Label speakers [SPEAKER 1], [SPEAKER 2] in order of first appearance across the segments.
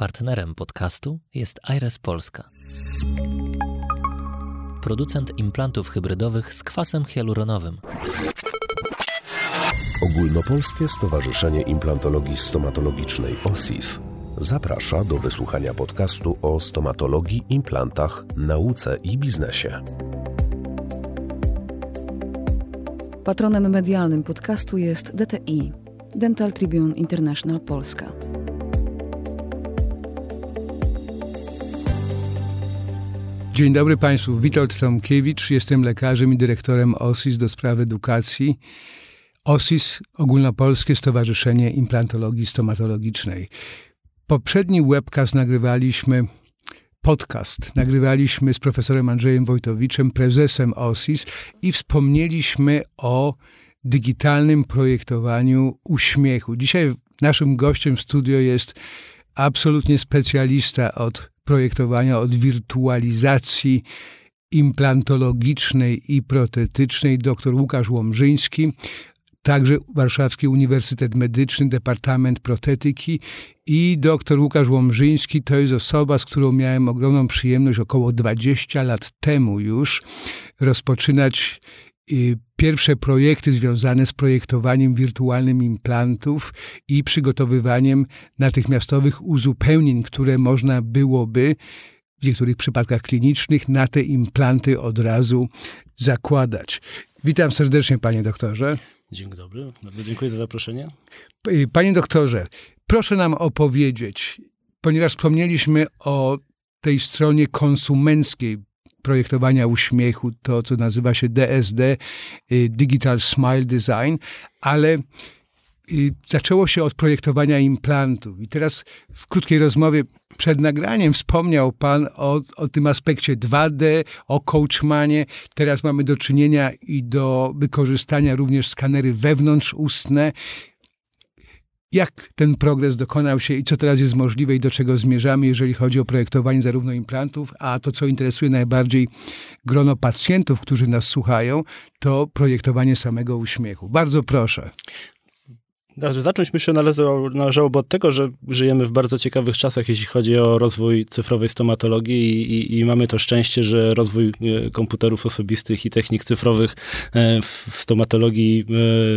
[SPEAKER 1] Partnerem podcastu jest Aires Polska. Producent implantów hybrydowych z kwasem hialuronowym.
[SPEAKER 2] Ogólnopolskie Stowarzyszenie Implantologii Stomatologicznej OSIS zaprasza do wysłuchania podcastu o stomatologii, implantach, nauce i biznesie.
[SPEAKER 3] Patronem medialnym podcastu jest DTI, Dental Tribune International Polska.
[SPEAKER 4] Dzień dobry Państwu, Witold Tomkiewicz, jestem lekarzem i dyrektorem OSIS do spraw edukacji. OSIS, Ogólnopolskie Stowarzyszenie Implantologii Stomatologicznej. Poprzedni podcast nagrywaliśmy z profesorem Andrzejem Wojtowiczem, prezesem OSIS i wspomnieliśmy o digitalnym projektowaniu uśmiechu. Dzisiaj naszym gościem w studio jest absolutnie specjalista od projektowania, od wirtualizacji implantologicznej i protetycznej, dr Łukasz Łomżyński, także Warszawski Uniwersytet Medyczny, Departament Protetyki. I dr Łukasz Łomżyński to jest osoba, z którą miałem ogromną przyjemność około 20 lat temu już rozpoczynać pierwsze projekty związane z projektowaniem wirtualnym implantów i przygotowywaniem natychmiastowych uzupełnień, które można byłoby w niektórych przypadkach klinicznych na te implanty od razu zakładać. Witam serdecznie, panie doktorze.
[SPEAKER 5] Dzień dobry, bardzo dziękuję za zaproszenie.
[SPEAKER 4] Panie doktorze, proszę nam opowiedzieć, ponieważ wspomnieliśmy o tej stronie konsumenckiej projektowania uśmiechu, to co nazywa się DSD, Digital Smile Design, ale zaczęło się od projektowania implantów. I teraz w krótkiej rozmowie przed nagraniem wspomniał pan o tym aspekcie 2D, o Coachmanie. Teraz mamy do czynienia i do wykorzystania również skanery wewnątrzustne. Jak ten progres dokonał się i co teraz jest możliwe i do czego zmierzamy, jeżeli chodzi o projektowanie zarówno implantów, a to, co interesuje najbardziej grono pacjentów, którzy nas słuchają, to projektowanie samego uśmiechu. Bardzo proszę.
[SPEAKER 5] Zacząć myślę należałoby od tego, że żyjemy w bardzo ciekawych czasach, jeśli chodzi o rozwój cyfrowej stomatologii i mamy to szczęście, że rozwój komputerów osobistych i technik cyfrowych w stomatologii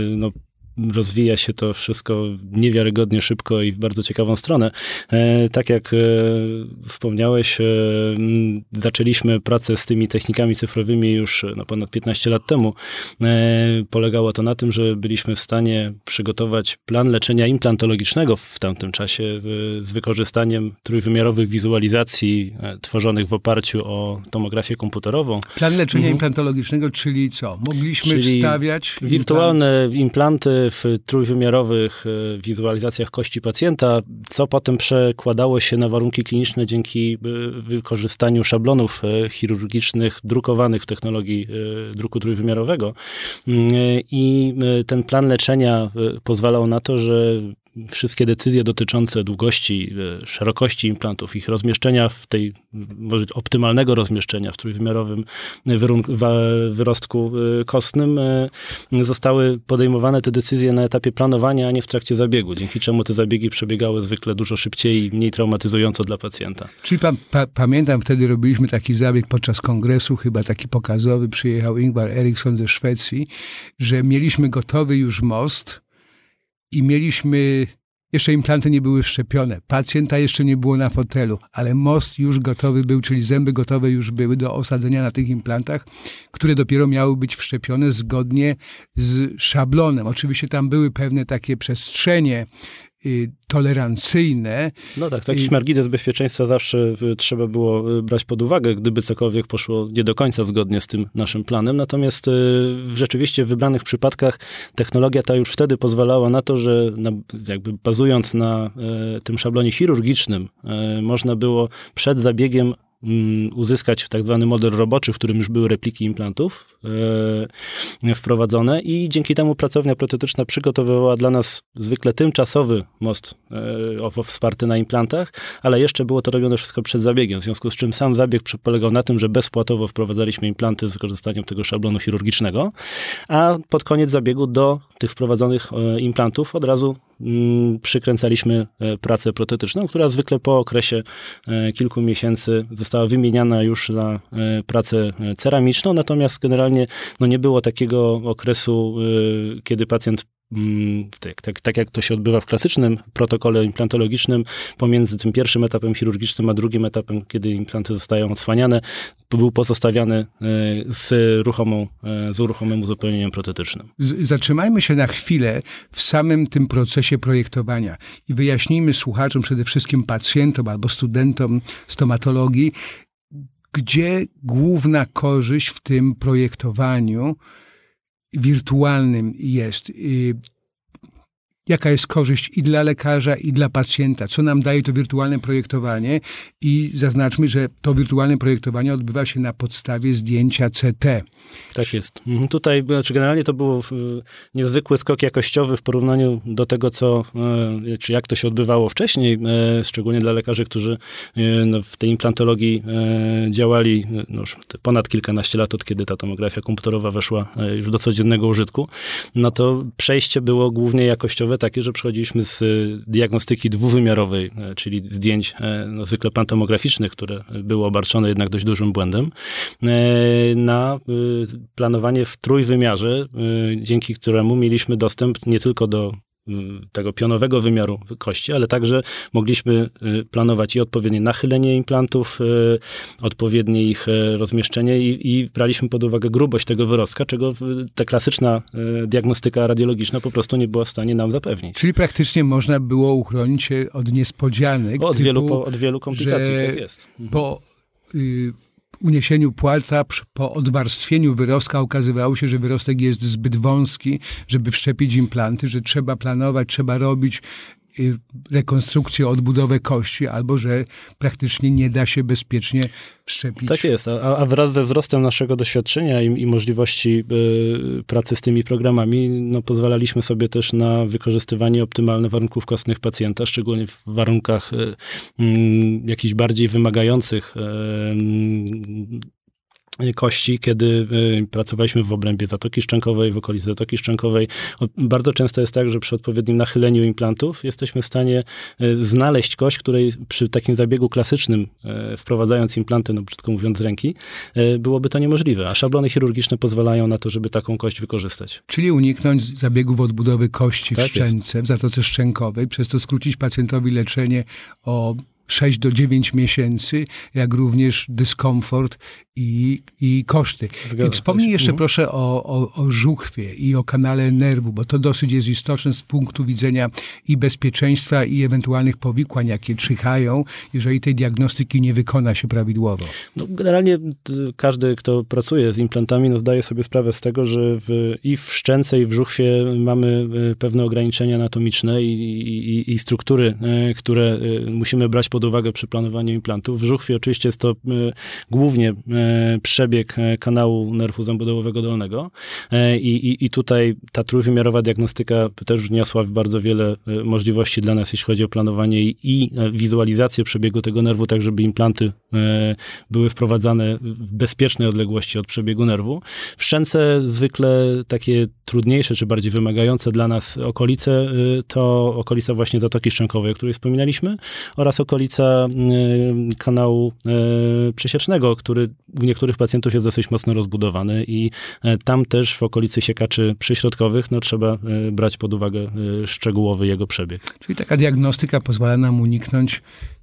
[SPEAKER 5] rozwija się to wszystko niewiarygodnie szybko i w bardzo ciekawą stronę. Tak jak wspomniałeś, zaczęliśmy pracę z tymi technikami cyfrowymi już ponad 15 lat temu. Polegało to na tym, że byliśmy w stanie przygotować plan leczenia implantologicznego w tamtym czasie z wykorzystaniem trójwymiarowych wizualizacji tworzonych w oparciu o tomografię komputerową.
[SPEAKER 4] Plan leczenia implantologicznego, czyli co? Mogliśmy wstawiać
[SPEAKER 5] wirtualne implanty w trójwymiarowych wizualizacjach kości pacjenta, co potem przekładało się na warunki kliniczne dzięki wykorzystaniu szablonów chirurgicznych drukowanych w technologii druku trójwymiarowego. I ten plan leczenia pozwalał na to, że wszystkie decyzje dotyczące długości, szerokości implantów, ich rozmieszczenia może optymalnego rozmieszczenia w trójwymiarowym wyrostku kostnym, zostały podejmowane te decyzje na etapie planowania, a nie w trakcie zabiegu, dzięki czemu te zabiegi przebiegały zwykle dużo szybciej i mniej traumatyzująco dla pacjenta.
[SPEAKER 4] Czyli pamiętam, wtedy robiliśmy taki zabieg podczas kongresu, chyba taki pokazowy, przyjechał Ingvar Eriksson ze Szwecji, że mieliśmy gotowy już most, i jeszcze implanty nie były wszczepione, pacjenta jeszcze nie było na fotelu, ale most już gotowy był, czyli zęby gotowe już były do osadzenia na tych implantach, które dopiero miały być wszczepione zgodnie z szablonem. Oczywiście tam były pewne takie przestrzenie tolerancyjne.
[SPEAKER 5] No tak, jakiś margines bezpieczeństwa zawsze trzeba było brać pod uwagę, gdyby cokolwiek poszło nie do końca zgodnie z tym naszym planem. Natomiast rzeczywiście w wybranych przypadkach technologia ta już wtedy pozwalała na to, że jakby bazując na tym szablonie chirurgicznym można było przed zabiegiem uzyskać tak zwany model roboczy, w którym już były repliki implantów wprowadzone i dzięki temu pracownia protetyczna przygotowywała dla nas zwykle tymczasowy most wsparty na implantach, ale jeszcze było to robione wszystko przed zabiegiem, w związku z czym sam zabieg polegał na tym, że bezpłatowo wprowadzaliśmy implanty z wykorzystaniem tego szablonu chirurgicznego, a pod koniec zabiegu do tych wprowadzonych implantów od razu przykręcaliśmy pracę protetyczną, która zwykle po okresie kilku miesięcy została wymieniana już na pracę ceramiczną, natomiast generalnie nie było takiego okresu, kiedy pacjent tak jak to się odbywa w klasycznym protokole implantologicznym, pomiędzy tym pierwszym etapem chirurgicznym a drugim etapem, kiedy implanty zostają odsłaniane, był pozostawiany z uruchomym uzupełnieniem protetycznym.
[SPEAKER 4] Zatrzymajmy się na chwilę w samym tym procesie projektowania i wyjaśnijmy słuchaczom, przede wszystkim pacjentom albo studentom stomatologii, gdzie główna korzyść w tym projektowaniu wirtualnym jest. Jaka jest korzyść i dla lekarza, i dla pacjenta? Co nam daje to wirtualne projektowanie? I zaznaczmy, że to wirtualne projektowanie odbywa się na podstawie zdjęcia CT.
[SPEAKER 5] Tak jest. Tutaj generalnie to był niezwykły skok jakościowy w porównaniu do tego, czy jak to się odbywało wcześniej, szczególnie dla lekarzy, którzy w tej implantologii działali już ponad kilkanaście lat, od kiedy ta tomografia komputerowa weszła już do codziennego użytku. To przejście było głównie jakościowe, takie, że przechodziliśmy z diagnostyki dwuwymiarowej, czyli zdjęć zwykle pantomograficznych, które były obarczone jednak dość dużym błędem, na planowanie w trójwymiarze, dzięki któremu mieliśmy dostęp nie tylko do tego pionowego wymiaru kości, ale także mogliśmy planować i odpowiednie nachylenie implantów, odpowiednie ich rozmieszczenie i braliśmy pod uwagę grubość tego wyrostka, czego ta klasyczna diagnostyka radiologiczna po prostu nie była w stanie nam zapewnić.
[SPEAKER 4] Czyli praktycznie można było uchronić się od niespodzianek.
[SPEAKER 5] Od wielu komplikacji, tak jest.
[SPEAKER 4] Po uniesieniu płata, po odwarstwieniu wyrostka okazywało się, że wyrostek jest zbyt wąski, żeby wszczepić implanty, że trzeba planować, trzeba robić rekonstrukcję, odbudowę kości, albo że praktycznie nie da się bezpiecznie wszczepić.
[SPEAKER 5] Tak jest, a wraz ze wzrostem naszego doświadczenia i możliwości pracy z tymi programami, pozwalaliśmy sobie też na wykorzystywanie optymalnych warunków kostnych pacjenta, szczególnie w warunkach jakichś bardziej wymagających kości, kiedy pracowaliśmy w obrębie zatoki szczękowej, w okolicy zatoki szczękowej. Bardzo często jest tak, że przy odpowiednim nachyleniu implantów jesteśmy w stanie znaleźć kość, której przy takim zabiegu klasycznym, wprowadzając implanty, brzydko mówiąc, z ręki, byłoby to niemożliwe, a szablony chirurgiczne pozwalają na to, żeby taką kość wykorzystać.
[SPEAKER 4] Czyli uniknąć zabiegów odbudowy kości w
[SPEAKER 5] Tak
[SPEAKER 4] szczęce, w zatoce szczękowej, przez to skrócić pacjentowi leczenie o 6 do 9 miesięcy, jak również dyskomfort i koszty. I wspomnij jeszcze proszę o żuchwie i o kanale nerwu, bo to dosyć jest istotne z punktu widzenia i bezpieczeństwa, i ewentualnych powikłań, jakie czyhają, jeżeli tej diagnostyki nie wykona się prawidłowo.
[SPEAKER 5] Generalnie każdy, kto pracuje z implantami, zdaje sobie sprawę z tego, że i w szczęce, i w żuchwie mamy pewne ograniczenia anatomiczne i struktury, które musimy brać pod uwagę przy planowaniu implantów. W żuchwie oczywiście jest to głównie przebieg kanału nerwu zębodołowego dolnego i tutaj ta trójwymiarowa diagnostyka też wniosła bardzo wiele możliwości dla nas, jeśli chodzi o planowanie i wizualizację przebiegu tego nerwu, tak żeby implanty były wprowadzane w bezpiecznej odległości od przebiegu nerwu. W szczęce zwykle takie trudniejsze, czy bardziej wymagające dla nas okolice, to okolica właśnie zatoki szczękowej, o której wspominaliśmy, oraz okolica kanału przesiecznego, który u niektórych pacjentów jest dosyć mocno rozbudowany i tam też w okolicy siekaczy przyśrodkowych trzeba brać pod uwagę szczegółowy jego przebieg.
[SPEAKER 4] Czyli taka diagnostyka pozwala nam uniknąć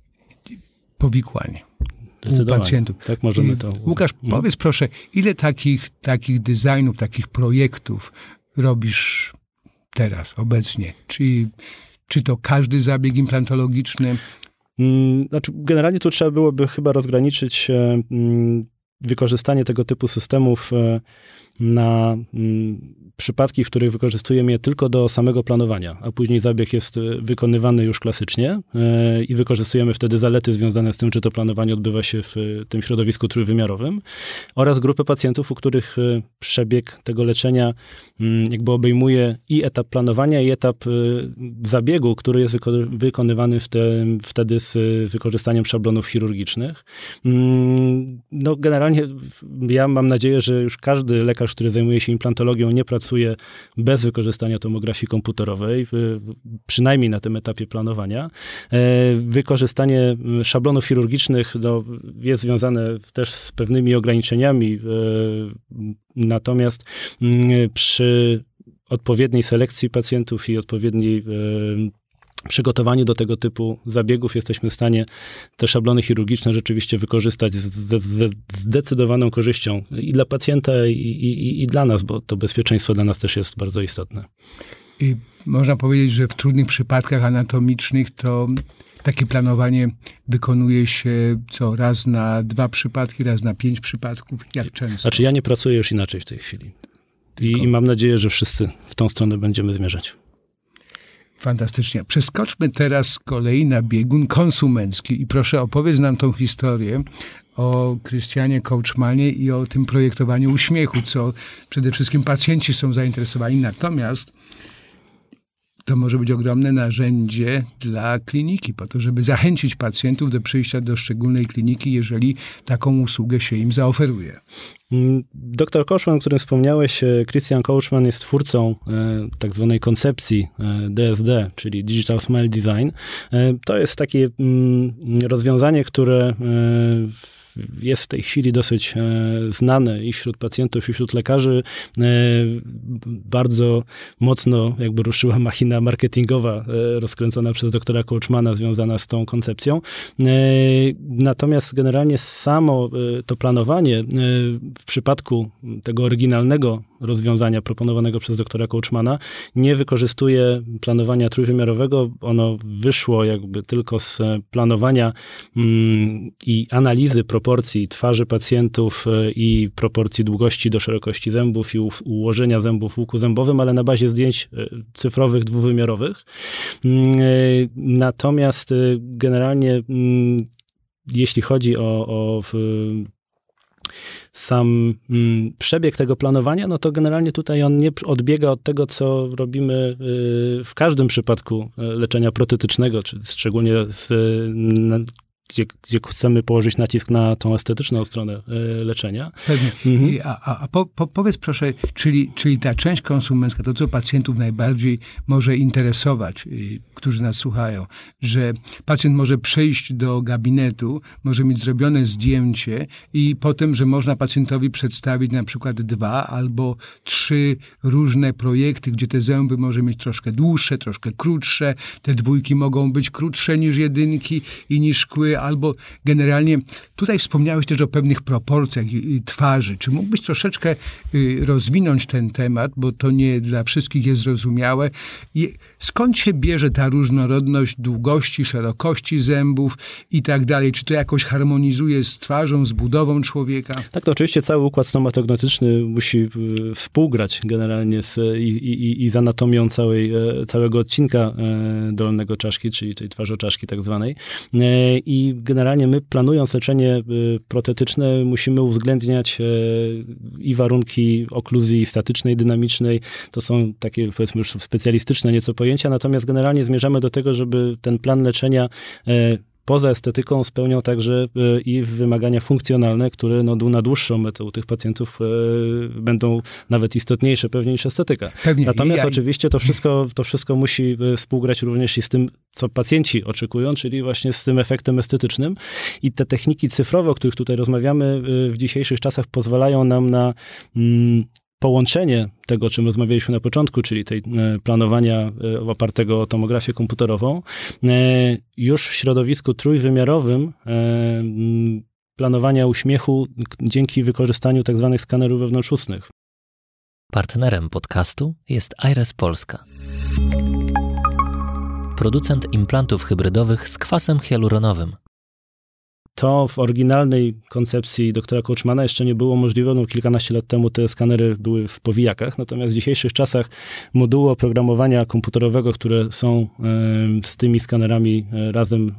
[SPEAKER 4] powikłań u pacjentów.
[SPEAKER 5] Tak możemy to uznać.
[SPEAKER 4] Łukasz, powiedz proszę, ile takich designów, takich projektów robisz teraz, obecnie? Czy to każdy zabieg implantologiczny?
[SPEAKER 5] Generalnie tu trzeba byłoby chyba rozgraniczyć wykorzystanie tego typu systemów na przypadki, w których wykorzystujemy je tylko do samego planowania, a później zabieg jest wykonywany już klasycznie i wykorzystujemy wtedy zalety związane z tym, czy to planowanie odbywa się w tym środowisku trójwymiarowym, oraz grupę pacjentów, u których przebieg tego leczenia jakby obejmuje i etap planowania, i etap zabiegu, który jest wykonywany wtedy z wykorzystaniem szablonów chirurgicznych. Generalnie ja mam nadzieję, że już każdy lekarz lekarz, który zajmuje się implantologią, nie pracuje bez wykorzystania tomografii komputerowej, przynajmniej na tym etapie planowania. Wykorzystanie szablonów chirurgicznych jest związane też z pewnymi ograniczeniami, natomiast przy odpowiedniej selekcji pacjentów i odpowiedniej przygotowaniu do tego typu zabiegów jesteśmy w stanie te szablony chirurgiczne rzeczywiście wykorzystać z zdecydowaną korzyścią i dla pacjenta, i dla nas, bo to bezpieczeństwo dla nas też jest bardzo istotne.
[SPEAKER 4] I można powiedzieć, że w trudnych przypadkach anatomicznych to takie planowanie wykonuje się raz na 2 przypadki, raz na 5 przypadków. Jak często?
[SPEAKER 5] Znaczy ja nie pracuję już inaczej w tej chwili. I mam nadzieję, że wszyscy w tą stronę będziemy zmierzać.
[SPEAKER 4] Fantastycznie. Przeskoczmy teraz z kolei na biegun konsumencki i proszę opowiedz nam tą historię o Christianie Coachmanie i o tym projektowaniu uśmiechu, co przede wszystkim pacjenci są zainteresowani. Natomiast to może być ogromne narzędzie dla kliniki, po to, żeby zachęcić pacjentów do przyjścia do szczególnej kliniki, jeżeli taką usługę się im zaoferuje.
[SPEAKER 5] Dr Coachman, o którym wspomniałeś, Christian Coachman jest twórcą tak zwanej koncepcji DSD, czyli Digital Smile Design. To jest takie rozwiązanie, które jest w tej chwili dosyć znane i wśród pacjentów, i wśród lekarzy. Bardzo mocno jakby ruszyła machina marketingowa rozkręcona przez doktora Coachmana związana z tą koncepcją. Natomiast generalnie samo to planowanie w przypadku tego oryginalnego rozwiązania proponowanego przez doktora Coachmana nie wykorzystuje planowania trójwymiarowego. Ono wyszło jakby tylko z planowania i analizy proporcji twarzy pacjentów i proporcji długości do szerokości zębów i ułożenia zębów w łuku zębowym, ale na bazie zdjęć cyfrowych, dwuwymiarowych. Natomiast generalnie jeśli chodzi o sam przebieg tego planowania, no to generalnie tutaj on nie odbiega od tego, co robimy w każdym przypadku leczenia protetycznego, czy szczególnie gdzie chcemy położyć nacisk na tą estetyczną stronę leczenia.
[SPEAKER 4] Pewnie. Powiedz proszę, czyli ta część konsumencka, to co pacjentów najbardziej może interesować, którzy nas słuchają, że pacjent może przyjść do gabinetu, może mieć zrobione zdjęcie i potem, że można pacjentowi przedstawić na przykład 2 albo 3 różne projekty, gdzie te zęby może mieć troszkę dłuższe, troszkę krótsze, te 2 mogą być krótsze niż 1 i niż szkły, albo generalnie, tutaj wspomniałeś też o pewnych proporcjach twarzy. Czy mógłbyś troszeczkę rozwinąć ten temat, bo to nie dla wszystkich jest zrozumiałe. Skąd się bierze ta różnorodność długości, szerokości zębów i tak dalej? Czy to jakoś harmonizuje z twarzą, z budową człowieka?
[SPEAKER 5] Tak, to oczywiście cały układ stomatognotyczny musi współgrać generalnie i z anatomią całego odcinka dolnego czaszki, czyli tej twarzoczaszki tak zwanej. I generalnie my, planując leczenie protetyczne, musimy uwzględniać i warunki okluzji statycznej, dynamicznej. To są takie, powiedzmy, już specjalistyczne nieco pojęcia, natomiast generalnie zmierzamy do tego, żeby ten plan leczenia poza estetyką spełniał także i wymagania funkcjonalne, które na dłuższą metę u tych pacjentów będą nawet istotniejsze pewnie niż estetyka. Pewnie. Natomiast oczywiście to wszystko musi współgrać również i z tym, co pacjenci oczekują, czyli właśnie z tym efektem estetycznym. I te techniki cyfrowe, o których tutaj rozmawiamy w dzisiejszych czasach, pozwalają nam na połączenie tego, o czym rozmawialiśmy na początku, czyli tej planowania opartego o tomografię komputerową, już w środowisku trójwymiarowym planowania uśmiechu dzięki wykorzystaniu tak zwanych skanerów wewnątrzustnych.
[SPEAKER 1] Partnerem podcastu jest Aires Polska. Producent implantów hybrydowych z kwasem hialuronowym.
[SPEAKER 5] To w oryginalnej koncepcji doktora Coachmana jeszcze nie było możliwe. No, kilkanaście lat temu te skanery były w powijakach, natomiast w dzisiejszych czasach moduły oprogramowania komputerowego, które są z tymi skanerami razem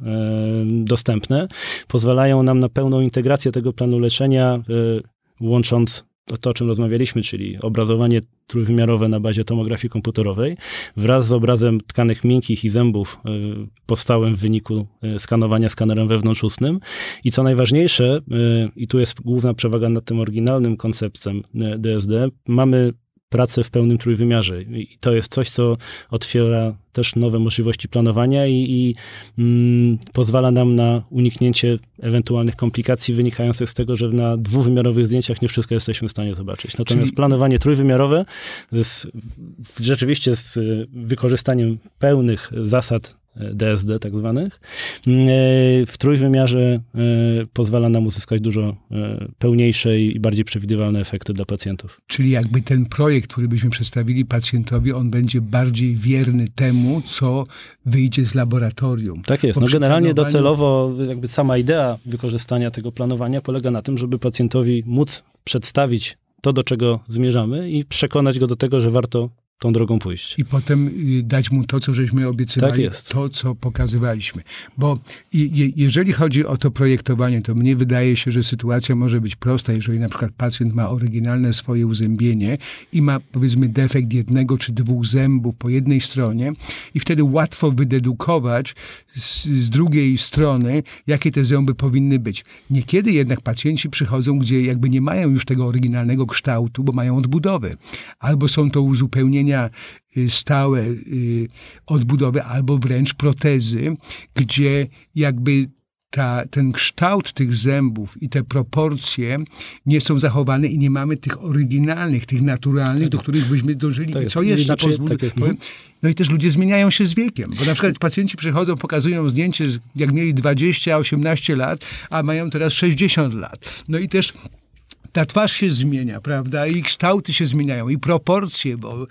[SPEAKER 5] dostępne, pozwalają nam na pełną integrację tego planu leczenia, łącząc to, o czym rozmawialiśmy, czyli obrazowanie trójwymiarowe na bazie tomografii komputerowej wraz z obrazem tkanek miękkich i zębów powstałym w wyniku skanowania skanerem wewnątrzustnym. I co najważniejsze, i tu jest główna przewaga nad tym oryginalnym konceptem DSD, mamy pracę w pełnym trójwymiarze. I to jest coś, co otwiera też nowe możliwości planowania i pozwala nam na uniknięcie ewentualnych komplikacji wynikających z tego, że na dwuwymiarowych zdjęciach nie wszystko jesteśmy w stanie zobaczyć. Natomiast planowanie trójwymiarowe rzeczywiście z wykorzystaniem pełnych zasad DSD tak zwanych, w trójwymiarze pozwala nam uzyskać dużo pełniejsze i bardziej przewidywalne efekty dla pacjentów.
[SPEAKER 4] Czyli jakby ten projekt, który byśmy przedstawili pacjentowi, on będzie bardziej wierny temu, co wyjdzie z laboratorium.
[SPEAKER 5] Tak jest. No generalnie docelowo jakby sama idea wykorzystania tego planowania polega na tym, żeby pacjentowi móc przedstawić to, do czego zmierzamy i przekonać go do tego, że warto tą drogą pójść.
[SPEAKER 4] I potem dać mu to, co żeśmy obiecywali,
[SPEAKER 5] tak jest.
[SPEAKER 4] To, co pokazywaliśmy. Bo jeżeli chodzi o to projektowanie, to mnie wydaje się, że sytuacja może być prosta, jeżeli na przykład pacjent ma oryginalne swoje uzębienie i ma, powiedzmy, defekt jednego czy dwóch zębów po jednej stronie i wtedy łatwo wydedukować z drugiej strony, jakie te zęby powinny być. Niekiedy jednak pacjenci przychodzą, gdzie jakby nie mają już tego oryginalnego kształtu, bo mają odbudowy. Albo są to uzupełnienia stałe odbudowy, albo wręcz protezy, gdzie jakby ten kształt tych zębów i te proporcje nie są zachowane i nie mamy tych oryginalnych, tych naturalnych, do których byśmy dążyli.
[SPEAKER 5] Tak
[SPEAKER 4] I co jeszcze powiem? No i też ludzie zmieniają się z wiekiem, bo na przykład pacjenci przychodzą, pokazują zdjęcie, jak mieli 20-18 lat, a mają teraz 60 lat. No i też ta twarz się zmienia, prawda? I kształty się zmieniają, i proporcje, bo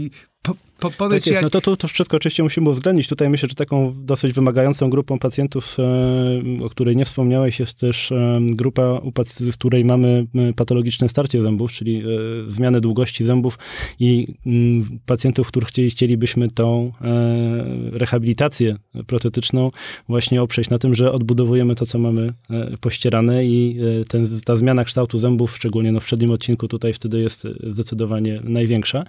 [SPEAKER 4] powiedz,
[SPEAKER 5] tak jest. No to wszystko oczywiście musimy uwzględnić. Tutaj myślę, że taką dosyć wymagającą grupą pacjentów, o której nie wspomniałeś, jest też grupa, z której mamy patologiczne starcie zębów, czyli zmianę długości zębów i pacjentów, których chcielibyśmy tą rehabilitację protetyczną właśnie oprzeć na tym, że odbudowujemy to, co mamy pościerane i ta zmiana kształtu zębów, szczególnie w przednim odcinku, tutaj wtedy jest zdecydowanie największa.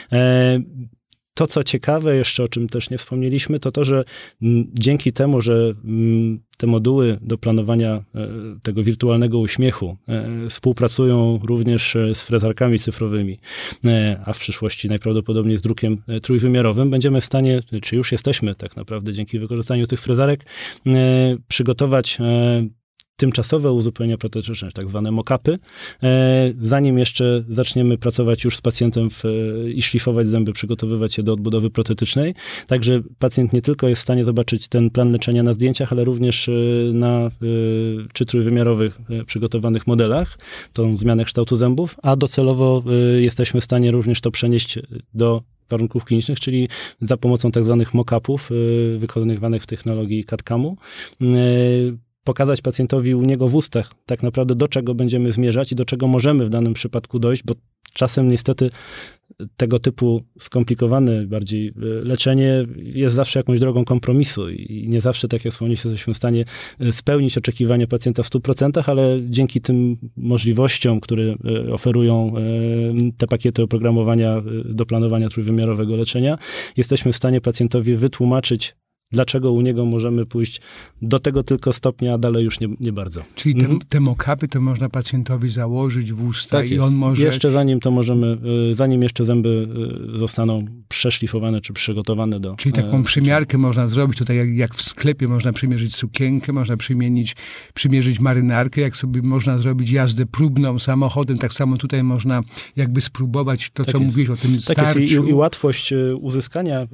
[SPEAKER 5] To, co ciekawe jeszcze, o czym też nie wspomnieliśmy, to, że dzięki temu, że te moduły do planowania tego wirtualnego uśmiechu współpracują również z frezarkami cyfrowymi, a w przyszłości najprawdopodobniej z drukiem trójwymiarowym, będziemy w stanie, czy już jesteśmy tak naprawdę dzięki wykorzystaniu tych frezarek, przygotować tymczasowe uzupełnienia protetyczne, tak zwane mock-upy, zanim jeszcze zaczniemy pracować już z pacjentem i szlifować zęby, przygotowywać je do odbudowy protetycznej. Także pacjent nie tylko jest w stanie zobaczyć ten plan leczenia na zdjęciach, ale również na czy trójwymiarowych przygotowanych modelach, tą zmianę kształtu zębów, a docelowo jesteśmy w stanie również to przenieść do warunków klinicznych, czyli za pomocą tak zwanych mock-upów wykonywanych w technologii CAD/CAM-u, pokazać pacjentowi u niego w ustach tak naprawdę, do czego będziemy zmierzać i do czego możemy w danym przypadku dojść, bo czasem niestety tego typu skomplikowane bardziej leczenie jest zawsze jakąś drogą kompromisu i nie zawsze, tak jak wspomnieliśmy, jesteśmy w stanie spełnić oczekiwania pacjenta w 100%, ale dzięki tym możliwościom, które oferują te pakiety oprogramowania do planowania trójwymiarowego leczenia, jesteśmy w stanie pacjentowi wytłumaczyć, dlaczego u niego możemy pójść do tego tylko stopnia, a dalej już nie bardzo.
[SPEAKER 4] Czyli te mock-upy to można pacjentowi założyć w usta
[SPEAKER 5] tak
[SPEAKER 4] i on może...
[SPEAKER 5] Jeszcze zanim jeszcze zęby zostaną przeszlifowane czy przygotowane do...
[SPEAKER 4] Czyli taką przymiarkę można zrobić, tutaj jak w sklepie można przymierzyć sukienkę, można przymierzyć marynarkę, jak sobie można zrobić jazdę próbną samochodem, tak samo tutaj można jakby spróbować to, co mówiłeś o tym starciu.
[SPEAKER 5] Tak jest i łatwość uzyskania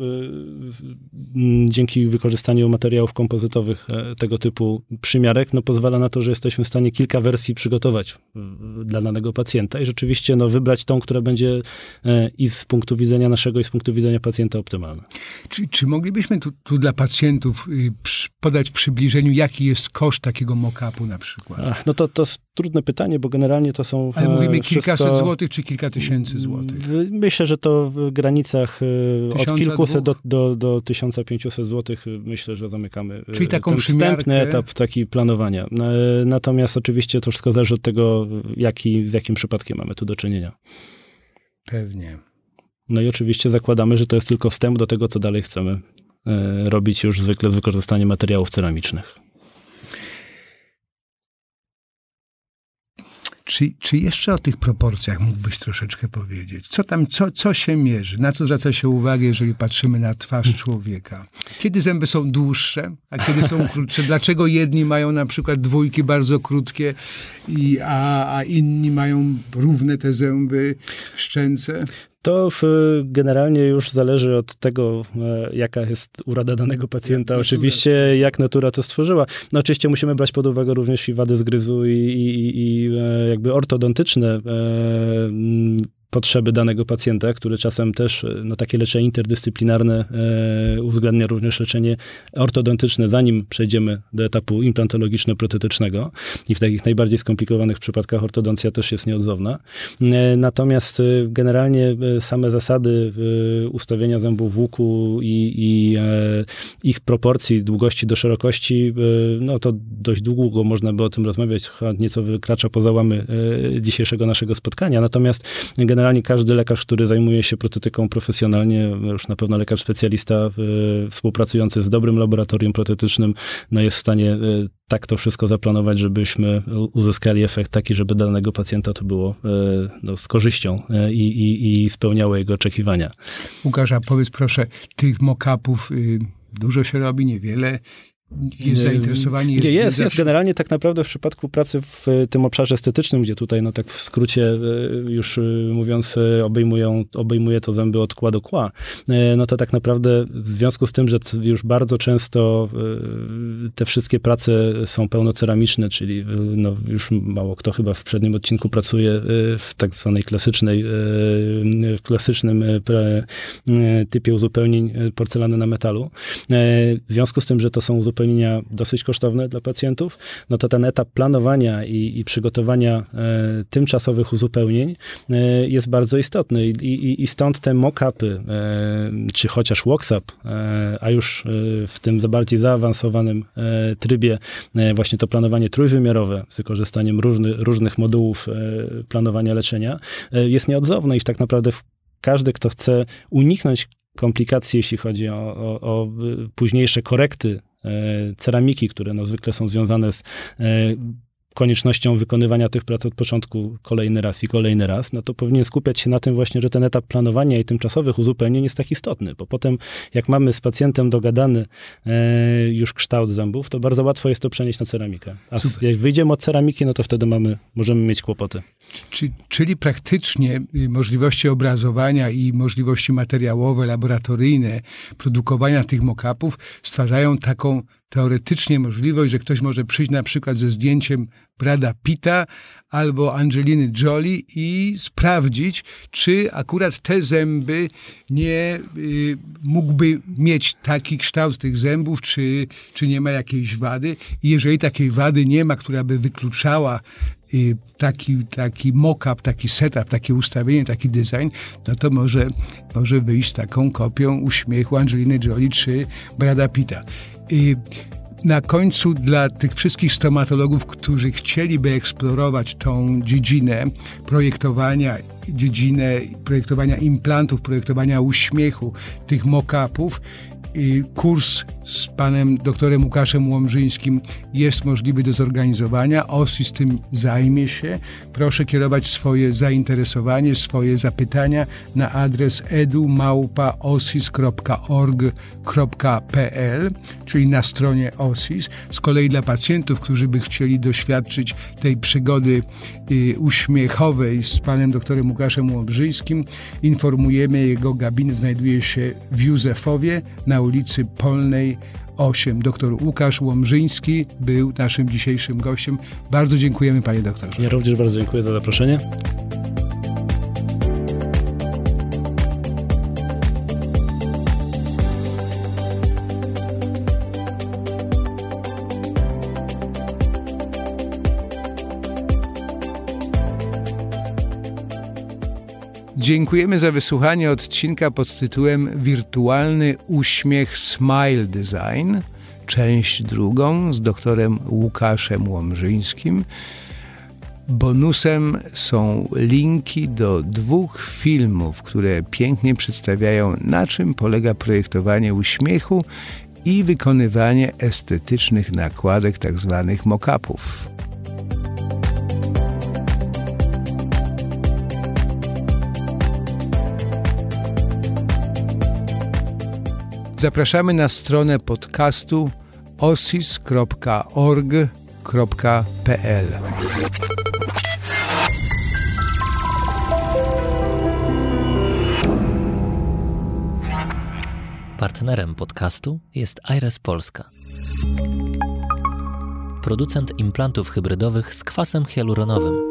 [SPEAKER 5] dzięki wykorzystaniu materiałów kompozytowych tego typu przymiarek, pozwala na to, że jesteśmy w stanie kilka wersji przygotować dla danego pacjenta i rzeczywiście wybrać tą, która będzie i z punktu widzenia naszego, i z punktu widzenia pacjenta optymalna.
[SPEAKER 4] Czy moglibyśmy tu dla pacjentów podać w przybliżeniu, jaki jest koszt takiego mock-upu na przykład?
[SPEAKER 5] To jest trudne pytanie, bo generalnie to są...
[SPEAKER 4] Ale mówimy kilkaset złotych, czy kilka tysięcy złotych?
[SPEAKER 5] Myślę, że to w granicach od kilkuset do 1500 złotych związanych, myślę, że zamykamy
[SPEAKER 4] czyli taką
[SPEAKER 5] ten wstępny
[SPEAKER 4] przymiarkę.
[SPEAKER 5] etap taki planowania. Natomiast oczywiście to wszystko zależy od tego, z jakim przypadkiem mamy tu do czynienia.
[SPEAKER 4] Pewnie.
[SPEAKER 5] No i oczywiście zakładamy, że to jest tylko wstęp do tego, co dalej chcemy robić już zwykle z wykorzystaniem materiałów ceramicznych.
[SPEAKER 4] Czy jeszcze o tych proporcjach mógłbyś troszeczkę powiedzieć? Co się mierzy? Na co zwraca się uwagę, jeżeli patrzymy na twarz człowieka? Kiedy zęby są dłuższe, a kiedy są krótsze? Dlaczego jedni mają na przykład dwójki bardzo krótkie, a inni mają równe te zęby w szczęce?
[SPEAKER 5] To generalnie już zależy od tego, jaka jest uroda danego pacjenta. Oczywiście, jak natura to stworzyła. No oczywiście musimy brać pod uwagę również i wady zgryzu i jakby ortodontyczne potrzeby danego pacjenta, który czasem też, takie leczenie interdyscyplinarne uwzględnia również leczenie ortodontyczne, zanim przejdziemy do etapu implantologiczno-protetycznego i w takich najbardziej skomplikowanych przypadkach ortodoncja też jest nieodzowna. Natomiast generalnie same zasady ustawienia zębów w łuku i ich proporcji, długości do szerokości, to dość długo można by o tym rozmawiać, chyba nieco wykracza poza łamy dzisiejszego naszego spotkania. Natomiast generalnie każdy lekarz, który zajmuje się protetyką profesjonalnie, już na pewno lekarz specjalista współpracujący z dobrym laboratorium protetycznym, jest w stanie tak to wszystko zaplanować, żebyśmy uzyskali efekt taki, żeby dla danego pacjenta to było z korzyścią i spełniało jego oczekiwania.
[SPEAKER 4] Łukasz, a powiedz proszę, tych mock-upów dużo się robi, niewiele? Jest zainteresowanie?
[SPEAKER 5] Jest. Generalnie tak naprawdę w przypadku pracy w tym obszarze estetycznym, gdzie tutaj, tak w skrócie już mówiąc, obejmuje to zęby od kła do kła, to tak naprawdę w związku z tym, że już bardzo często te wszystkie prace są pełnoceramiczne, czyli już mało kto chyba w przednim odcinku pracuje w tak zwanej klasycznym typie uzupełnień porcelany na metalu. W związku z tym, że to są uzupełnienia dosyć kosztowne dla pacjentów, to ten etap planowania i przygotowania tymczasowych uzupełnień jest bardzo istotny i stąd te mock-upy, czy chociaż walks-up, a już w tym bardziej zaawansowanym trybie właśnie to planowanie trójwymiarowe z wykorzystaniem różnych modułów planowania leczenia jest nieodzowne i tak naprawdę każdy, kto chce uniknąć komplikacji, jeśli chodzi o późniejsze korekty ceramiki, które zwykle są związane z koniecznością wykonywania tych prac od początku kolejny raz, to powinien skupiać się na tym właśnie, że ten etap planowania i tymczasowych uzupełnień jest tak istotny, bo potem jak mamy z pacjentem dogadany już kształt zębów, to bardzo łatwo jest to przenieść na ceramikę. A jak wyjdziemy od ceramiki, to wtedy możemy mieć kłopoty.
[SPEAKER 4] Czyli praktycznie możliwości obrazowania i możliwości materiałowe, laboratoryjne, produkowania tych mock-upów stwarzają taką teoretycznie możliwość, że ktoś może przyjść na przykład ze zdjęciem Brada Pitta albo Angeliny Jolie i sprawdzić, czy akurat te zęby nie mógłby mieć taki kształt tych zębów, czy nie ma jakiejś wady. I jeżeli takiej wady nie ma, która by wykluczała taki mock-up, taki setup, takie ustawienie, taki design, to może wyjść z taką kopią uśmiechu Angeliny Jolie czy Brada Pitta. Na końcu dla tych wszystkich stomatologów, którzy chcieliby eksplorować tą dziedzinę projektowania implantów, projektowania uśmiechu, tych mock-upów, kurs z panem doktorem Łukaszem Łomżyńskim jest możliwy do zorganizowania. OSIS tym zajmie się. Proszę kierować swoje zainteresowanie, swoje zapytania na adres edu@osis.org.pl, czyli na stronie OSIS. Z kolei dla pacjentów, którzy by chcieli doświadczyć tej przygody uśmiechowej z panem doktorem Łukaszem Łomżyńskim, informujemy, jego gabinet znajduje się w Józefowie na ulicy Polnej 8. Doktor Łukasz Łomżyński był naszym dzisiejszym gościem. Bardzo dziękujemy, panie doktorze.
[SPEAKER 5] Ja również bardzo dziękuję za zaproszenie.
[SPEAKER 4] Dziękujemy za wysłuchanie odcinka pod tytułem Wirtualny uśmiech Smile Design, część 2 z doktorem Łukaszem Łomżyńskim. Bonusem są linki do 2 filmów, które pięknie przedstawiają, na czym polega projektowanie uśmiechu i wykonywanie estetycznych nakładek, tzw. mock-upów. Zapraszamy na stronę podcastu osis.org.pl.
[SPEAKER 1] Partnerem podcastu jest Aires Polska. Producent implantów hybrydowych z kwasem hialuronowym.